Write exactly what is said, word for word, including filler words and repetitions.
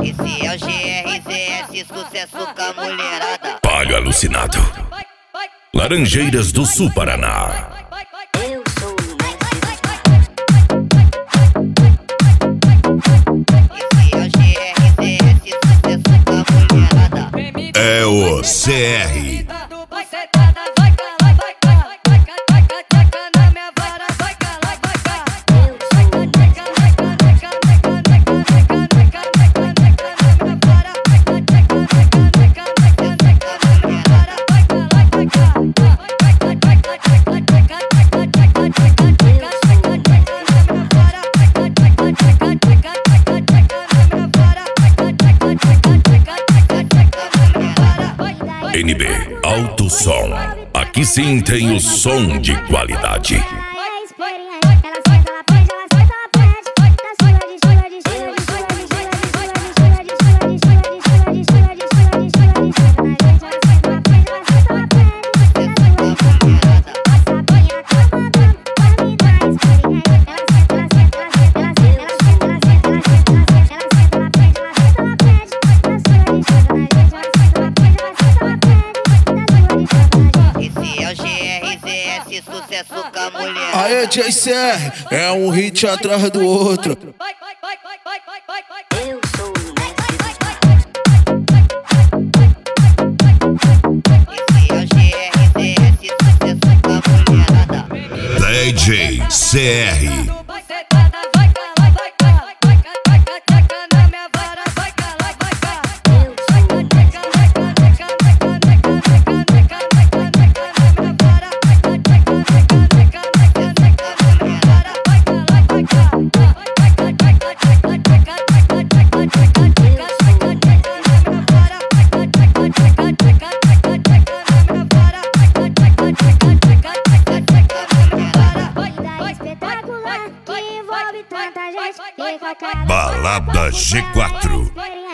Esse é o G R Z S, sucesso com a mulherada. Palho alucinado. Laranjeiras do Sul, Paraná. Eu sou o Esse é o G R Z S, sucesso com a mulherada. É o C R. N B Alto Som. Aqui sim tem o som de qualidade. Sucesso com a mulher. Aê, J C R, é um hit atrás do outro. Eu sou o Esse é o G R Z S, sucesso com a mulherada. D J C R. Balada G quatro.